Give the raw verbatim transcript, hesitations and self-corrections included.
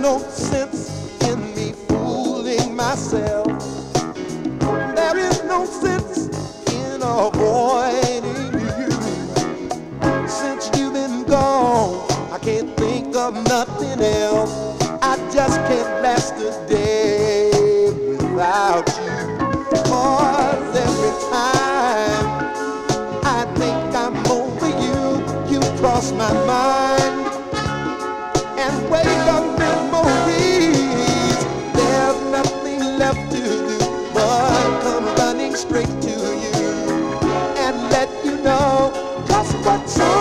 no sense in me fooling myself. There is no sense in avoiding you. Since you've been gone, I can't think of nothing else. I just can't last a day without you. Cause every time I think I'm over you, you cross my mind and wake up memories. There's nothing left to do but come running straight to you and let you know just what's on